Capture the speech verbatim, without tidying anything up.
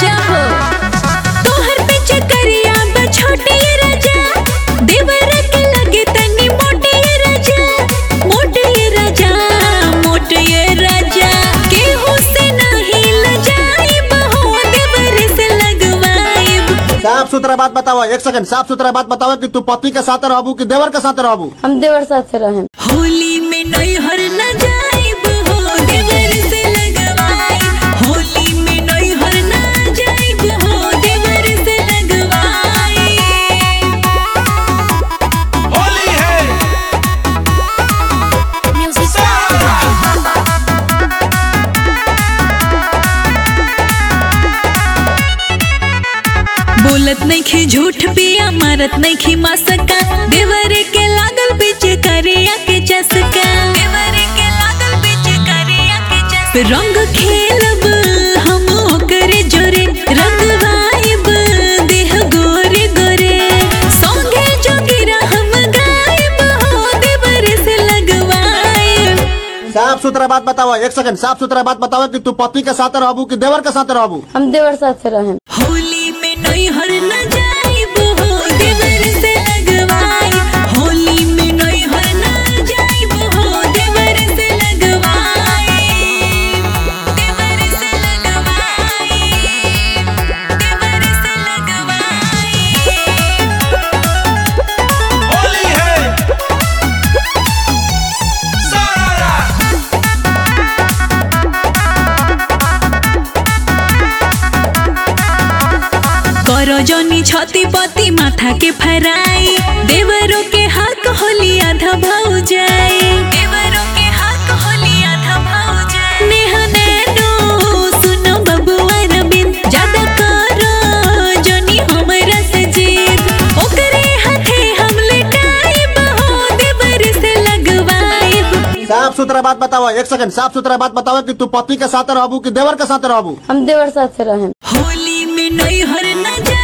जिया हो तोहर पीछे करिया बा छोटी राजा देवर के लगे तनी मोटी राजा मोटी राजा मोटी राजा के हुस्न नहीं लजाई बहो देवर से लगवाई। साफ सुथरा बात बताओ, एक सेकंड साफ सुथरा बात बताओ कि तू पति के साथ रहबू कि देवर के साथ रहबू? हम देवर साथ से रहें। होली में नैहर न जाइब हो देवर से लगवाई होली में नैहर न जाइब हो देवर से लगवाई। होली है बोलत नहीं खी झूठ पिया मारत नहीं खी मासका देवर के लागल पीछे करिया के चसका देवर के लागल पीछे करिया के चसका रंग खेलब हम ओकरे जोरे रंग वाइब देह गोरे गोरे संगे जोगिरा हम गायब हो देवर से लगवाए। साफ सुथरा बात बताओ, एक सेकंड साफ सुथरा बात बताओ कि तू पति के साथ रहबू कि देवर के साथ रहबू? हम देवर साथ से रहें। होली में नैहर न जाइब हो देवर से लगवाई होली में नैहर न जाइब हो देवर से लगवाई देवर से लगवाई देवर से लगवाई। होली है सारा करो जनी छती पति माथा के फराई देवरों के हक होली आधा भाव जाए देवरों के हक होली आधा भाव जाए। नेहा नैनो सुनो बबुआ रबिन ज्यादा करो जनी हमरा से जीत ओकरे हाथे हम लेटाइब हो देवर से लगवाइब। साफ सुथरा बात बताओ, एक सेकंड साफ सुथरा बात बताओ कि तू पति के साथ रहबू कि देवर के साथ रहबू? हम देवर साथ से रहें। होली में नैहर न जा